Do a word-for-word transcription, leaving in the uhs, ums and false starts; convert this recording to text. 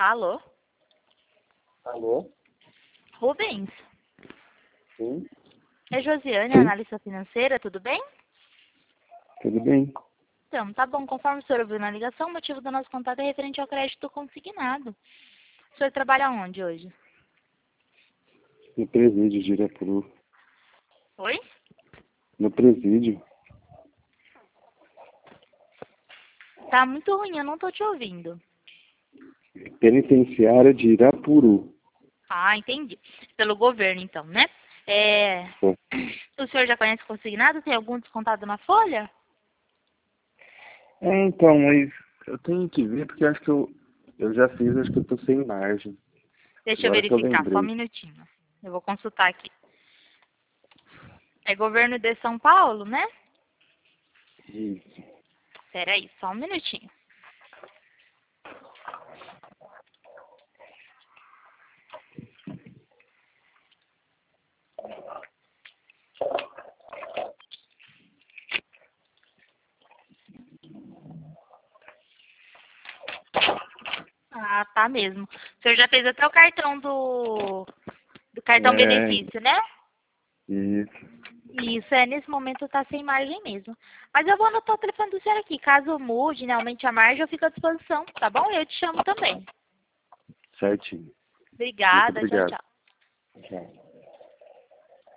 Alô? Alô? Rubens? Sim? É Josiane, Sim? analista financeira, tudo bem? Tudo bem? Então, tá bom. Conforme o senhor ouviu na ligação, o motivo do nosso contato é referente ao crédito consignado. O senhor trabalha onde hoje? No presídio de Irapuru. Oi? No presídio. Tá muito ruim, eu não tô te ouvindo. Penitenciária de Irapuru. Ah, entendi. Pelo governo, então, né? É... Bom, O senhor já conhece o consignado? Tem algum descontado na folha? É, então, mas eu tenho que ver porque acho que eu, eu já fiz, acho que eu tô sem margem. Deixa eu Agora que eu verificar, só um lembrei. minutinho. Eu vou consultar aqui. É governo de São Paulo, né? Isso. Peraí, só um minutinho. Ah, tá mesmo. O senhor já fez até o cartão do, do cartão É, benefício, né? isso. Isso, é, nesse momento tá sem margem mesmo. Mas eu vou anotar o telefone do senhor aqui. Caso mude, né, aumente a margem, eu fico à disposição, tá bom? Eu te chamo também. Certinho. Muito Obrigada, tchau, obrigado. tchau. Tchau.